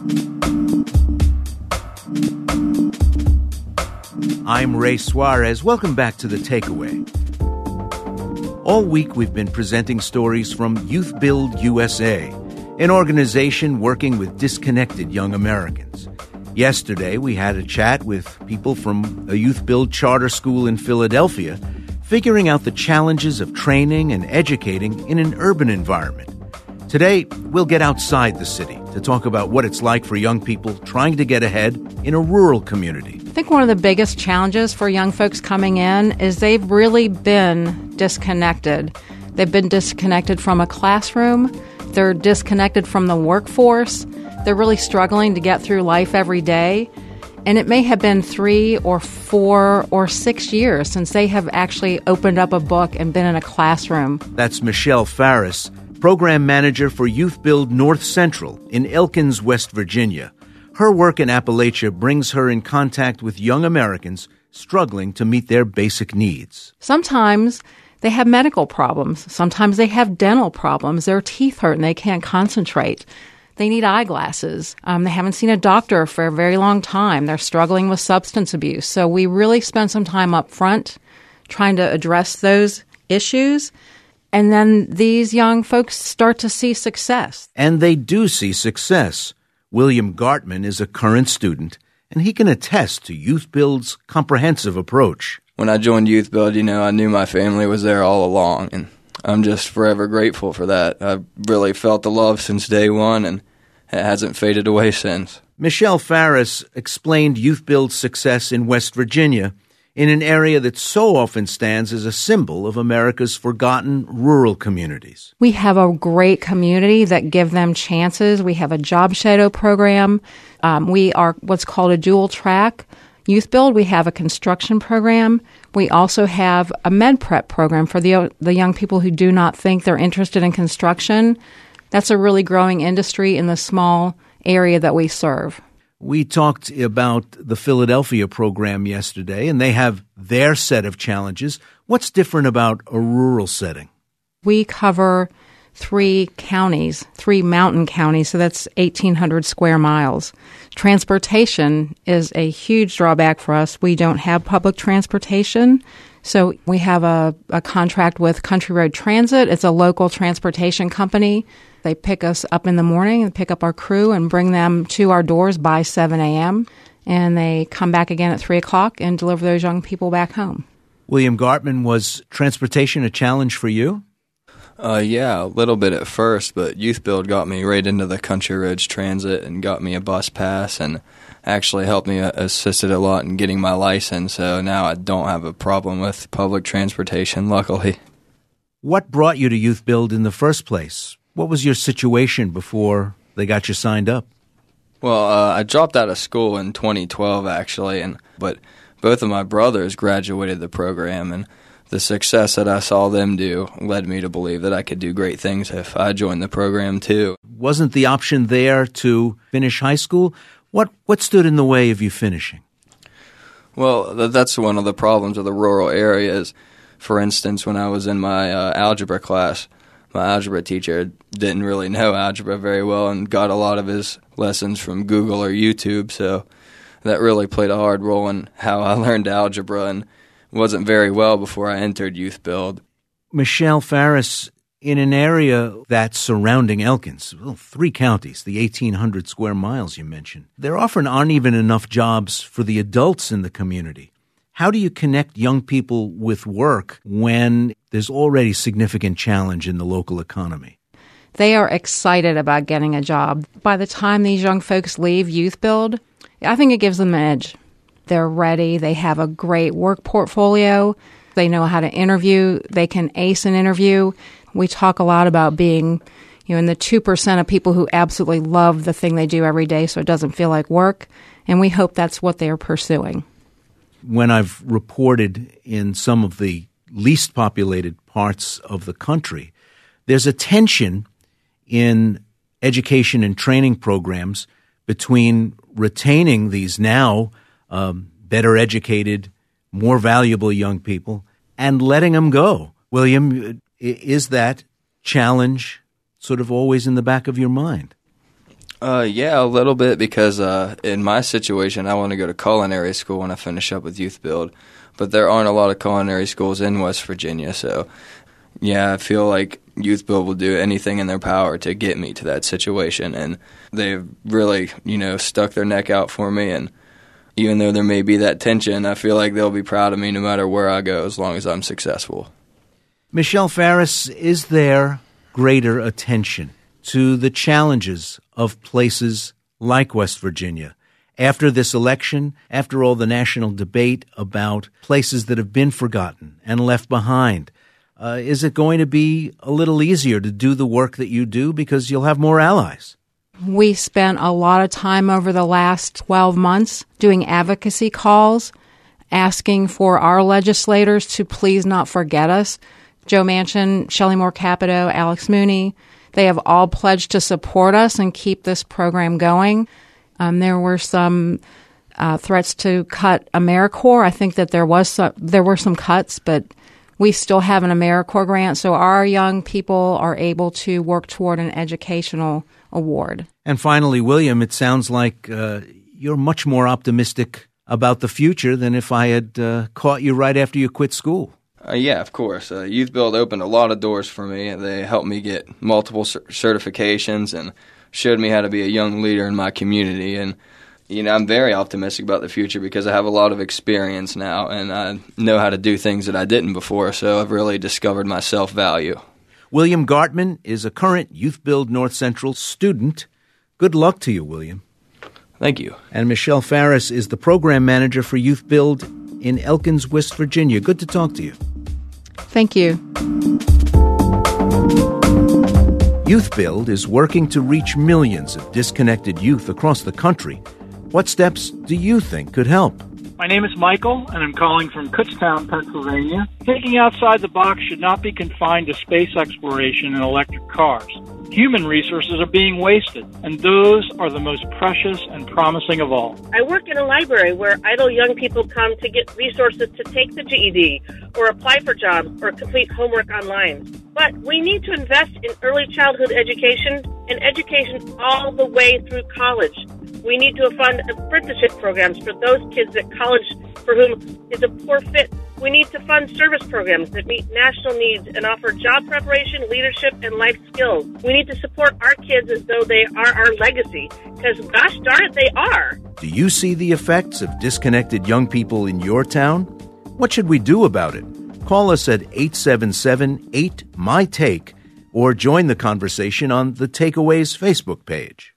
I'm Ray Suarez. Welcome back to The Takeaway. All week we've been presenting stories from Youth Build USA, an organization working with disconnected young Americans. Yesterday we had a chat with people from a Youth Build charter school in Philadelphia, figuring out the challenges of training and educating in an urban environment. Today, we'll get outside the city to talk about what it's like for young people trying to get ahead in a rural community. I think one of the biggest challenges for young folks coming in is they've really been disconnected. They've been disconnected from a classroom. They're disconnected from the workforce. They're really struggling to get through life every day. And it may have been 3 or 4 or 6 years since they have actually opened up a book and been in a classroom. That's Michelle Farris, Program Manager for Youth Build North Central in Elkins, West Virginia. Her work in Appalachia brings her in contact with young Americans struggling to meet their basic needs. Sometimes they have medical problems. Sometimes they have dental problems. Their teeth hurt and they can't concentrate. They need eyeglasses. They haven't seen a doctor for a very long time. They're struggling with substance abuse. So we really spend some time up front trying to address those issues. And then these young folks start to see success. And they do see success. William Gartman is a current student, and he can attest to Youth Build's comprehensive approach. When I joined Youth Build, I knew my family was there all along, and I'm just forever grateful for that. I've really felt the love since day one, and it hasn't faded away since. Michelle Farris explained Youth Build's success in West Virginia, in an area that so often stands as a symbol of America's forgotten rural communities. We have a great community that give them chances. We have a job shadow program. We are what's called a dual track Youth Build. We have a construction program. We also have a med prep program for the young people who do not think they're interested in construction. That's a really growing industry in the small area that we serve. We talked about the Philadelphia program yesterday, and they have their set of challenges. What's different about a rural setting? We cover 3 counties, 3 mountain counties, so that's 1,800 square miles. Transportation is a huge drawback for us. We don't have public transportation, so we have a contract with Country Road Transit. It's a local transportation company. They pick us up in the morning and pick up our crew and bring them to our doors by 7 a.m., and they come back again at 3 o'clock and deliver those young people back home. William Gartman, was transportation a challenge for you? Yeah, a little bit at first, but Youth Build got me right into the Country Roads Transit and got me a bus pass and actually helped me, assisted a lot in getting my license, so now I don't have a problem with public transportation, luckily. What brought you to Youth Build in the first place? What was your situation before they got you signed up? Well, I dropped out of school in 2012, actually, but both of my brothers graduated the program, and the success that I saw them do led me to believe that I could do great things if I joined the program, too. Wasn't the option there to finish high school? What stood in the way of you finishing? Well, that's one of the problems of the rural areas. For instance, when I was in my algebra class, my algebra teacher didn't really know algebra very well and got a lot of his lessons from Google or YouTube, so that really played a hard role in how I learned algebra and wasn't very well before I entered Youth Build. Michelle Farris, in an area that's surrounding Elkins, 3 counties, the 1,800 square miles you mentioned, there often aren't even enough jobs for the adults in the community. How do you connect young people with work when there's already significant challenge in the local economy? They are excited about getting a job. By the time these young folks leave Youth Build, I think it gives them an edge. They're ready. They have a great work portfolio. They know how to interview. They can ace an interview. We talk a lot about being, in the 2% of people who absolutely love the thing they do every day so it doesn't feel like work, and we hope that's what they're pursuing. When I've reported in some of the least populated parts of the country, there's a tension in education and training programs between retaining these now better educated, more valuable young people and letting them go. William, is that challenge sort of always in the back of your mind? Yeah, a little bit, because in my situation, I want to go to culinary school when I finish up with Youth Build, but there aren't a lot of culinary schools in West Virginia, so yeah, I feel like Youth Build will do anything in their power to get me to that situation, and they've really, stuck their neck out for me, and even though there may be that tension, I feel like they'll be proud of me no matter where I go as long as I'm successful. Michelle Farris, is there greater attention to the challenges of places like West Virginia after this election, after all the national debate about places that have been forgotten and left behind? Is it going to be a little easier to do the work that you do because you'll have more allies? We spent a lot of time over the last 12 months doing advocacy calls, asking for our legislators to please not forget us. Joe Manchin, Shelley Moore Capito, Alex Mooney, they have all pledged to support us and keep this program going. There were some threats to cut AmeriCorps. I think that there were some cuts, but we still have an AmeriCorps grant, so our young people are able to work toward an educational award. And finally, William, it sounds like you're much more optimistic about the future than if I had caught you right after you quit school. Yeah, of course. Youth Build opened a lot of doors for me. They helped me get multiple certifications and showed me how to be a young leader in my community. And, I'm very optimistic about the future because I have a lot of experience now, and I know how to do things that I didn't before, so I've really discovered my self-value. William Gartman is a current Youth Build North Central student. Good luck to you, William. Thank you. And Michelle Farris is the program manager for Youth Build in Elkins, West Virginia. Good to talk to you. Thank you. Youth Build is working to reach millions of disconnected youth across the country. What steps do you think could help? My name is Michael, and I'm calling from Kutztown, Pennsylvania. Thinking outside the box should not be confined to space exploration and electric cars. Human resources are being wasted, and those are the most precious and promising of all. I work in a library where idle young people come to get resources to take the GED or apply for jobs or complete homework online. But we need to invest in early childhood education and education all the way through college. We need to fund apprenticeship programs for those kids at college for whom is a poor fit. We need to fund service programs that meet national needs and offer job preparation, leadership, and life skills. We need to support our kids as though they are our legacy, because gosh darn it, they are. Do you see the effects of disconnected young people in your town? What should we do about it? Call us at 877-8-MY-TAKE or join the conversation on the Takeaways Facebook page.